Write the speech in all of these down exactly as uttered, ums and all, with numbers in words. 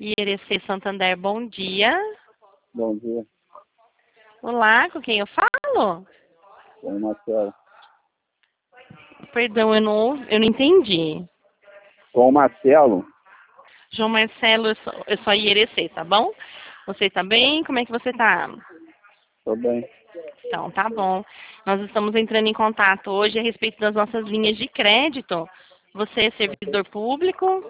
I R C Santander, bom dia. Bom dia. Olá, com quem eu falo? É o Marcelo. Perdão, eu não, eu não entendi. Com o Marcelo? João Marcelo, eu sou, eu sou a I R C, tá bom? Você tá bem? Como é que você tá? Tô bem. Então, tá bom. Nós estamos entrando em contato hoje a respeito das nossas linhas de crédito. Você é servidor público?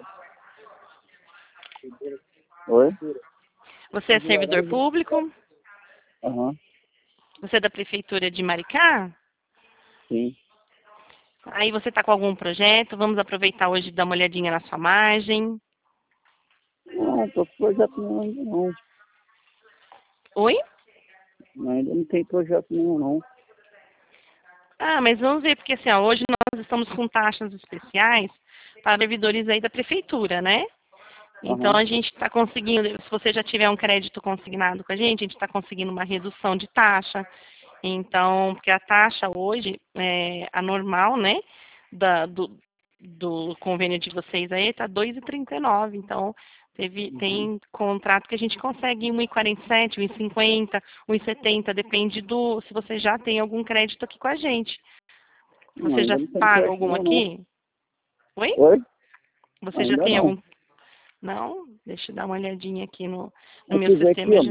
Oi? Você é servidor público? Aham. Você é da Prefeitura de Maricá? Sim. Aí você está com algum projeto? Vamos aproveitar hoje e dar uma olhadinha na sua margem. Não, tô com projeto nenhum ainda não. Oi? Ainda não tem projeto nenhum não. Ah, mas vamos ver, porque assim, ó, hoje nós estamos com taxas especiais para servidores aí da Prefeitura, né? Então Aham. a gente está conseguindo, se você já tiver um crédito consignado com a gente, a gente está conseguindo uma redução de taxa. Então, porque a taxa hoje, é, a normal, né, da, do, do convênio de vocês aí está dois vírgula trinta e nove. Então, teve, Uhum. tem contrato que a gente consegue um vírgula quarenta e sete, um vírgula cinquenta, um vírgula setenta, depende do se você já tem algum crédito aqui com a gente. Não, Você já ainda não tem paga crédito algum nenhum não. aqui? Oi? Oi? Você já Ainda tem não. algum? Não? Deixa eu dar uma olhadinha aqui no, no meu Aqui, vê aqui, sistema. ó. Já.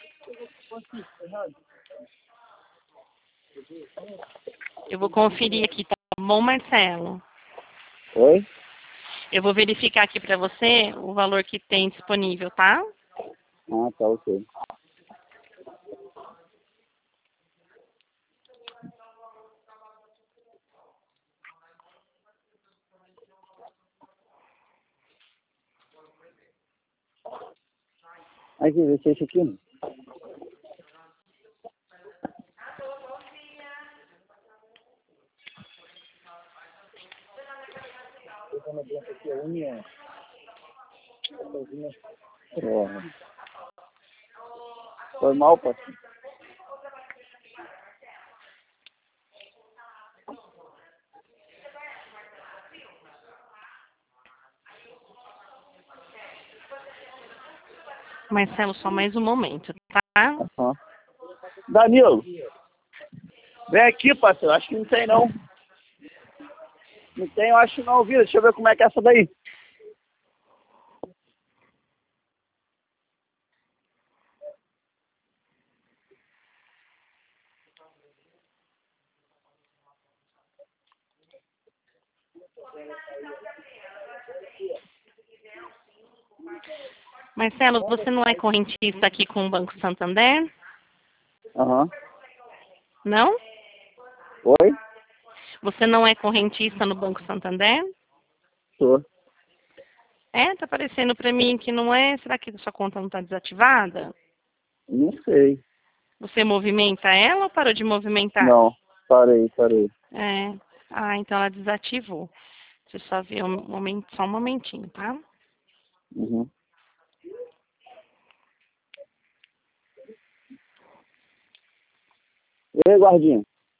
Eu vou conferir aqui, tá bom, Marcelo? Oi? Eu vou verificar aqui para você o valor que tem disponível, tá? Ah, tá, ok. Aqui, vê se é esse aqui. Aqui é União. Porra. Foi mal, parceiro. Marcelo, só mais um momento, tá? Aham. Danilo, vem aqui, parceiro. Acho que não tem não. Não tem, eu acho não, viu? Deixa eu ver como é que é essa daí. Marcelo, você não é correntista aqui com o Banco Santander? Aham. Não? Oi? Você não é correntista no Banco Santander? Tô. É, tá aparecendo para mim que não é. Será que sua conta não está desativada? Não sei. Você movimenta ela ou parou de movimentar? Não. Parei, parei. É. Ah, então ela desativou. Deixa eu só ver um momento, só um momentinho, tá? Uhum. E aí, guardinha?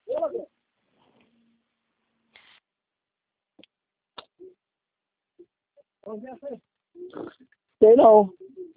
Sei não.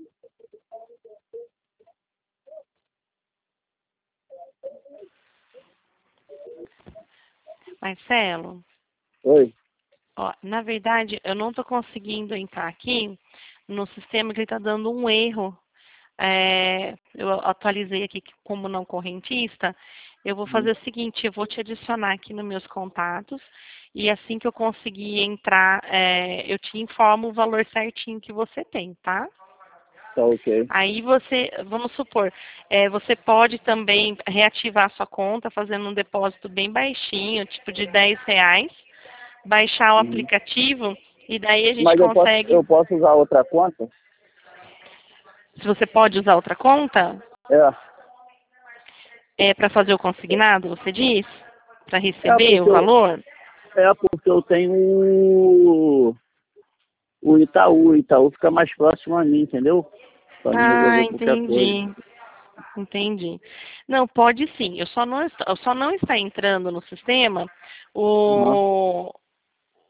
Marcelo, Oi. ó, na verdade, eu não estou conseguindo entrar aqui no sistema que ele está dando um erro. É, eu atualizei aqui que como não correntista. Eu vou Uhum. fazer o seguinte, eu vou te adicionar aqui nos meus contatos e assim que eu conseguir entrar, é, eu te informo o valor certinho que você tem, tá? Tá ok. Aí você, vamos supor, é, você pode também reativar sua conta fazendo um depósito bem baixinho, tipo de dez reais, baixar o Uhum. aplicativo e daí a gente Mas eu posso, consegue, eu posso usar outra conta? se você pode usar outra conta, É. é, para fazer o consignado, você diz? Para É receber o porque eu, valor? é porque eu tenho o, o Itaú. O Itaú fica mais próximo a mim, entendeu? Pra me Ah, resolver qualquer coisa. entendi. Entendi. Não, pode sim. Eu só não, est- eu só não está entrando no sistema Uhum. o,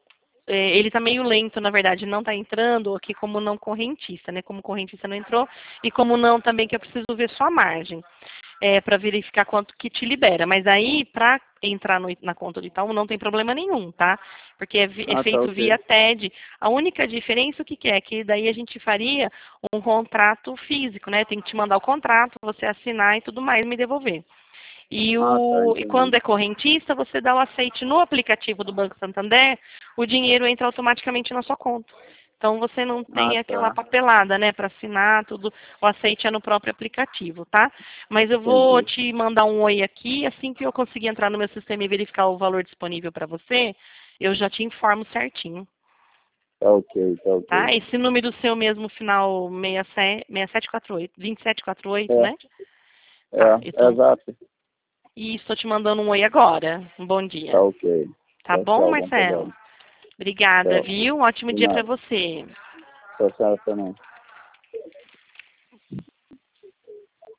é, ele está meio lento, na verdade, não está entrando aqui como não correntista, né? Como correntista não entrou, e como não também que eu preciso ver sua margem, é, para verificar quanto que te libera. Mas aí, para entrar no, na conta do Itaú, não tem problema nenhum, tá? Porque é, vi- é Ah, tá, feito ok. via T E D. A única diferença, o que, que é? Que daí a gente faria um contrato físico, né? Tem que te mandar o contrato, você assinar e tudo mais e me devolver. E, Ah, tá, o, e quando entendi. é correntista, você dá o aceite no aplicativo do Banco Santander, o dinheiro entra automaticamente na sua conta. Então você não Ah, tem aquela tá, papelada, né, para assinar tudo, o aceite é no próprio aplicativo, tá? Mas eu vou entendi. te mandar um oi aqui, assim que eu conseguir entrar no meu sistema e verificar o valor disponível para você, eu já te informo certinho, Tá ok, tá ok. tá? Esse número seu mesmo, final seis sete, seis sete quatro oito, dois sete quatro oito, É, né? Tá, é, então, exato. e estou te mandando um oi agora. Um bom Tá dia. ok. Tá Tchau, bom, tchau, bom Marcelo? trabalho. Obrigada, Tchau. viu? Um ótimo De dia para nada. você. Tchau, tchau também.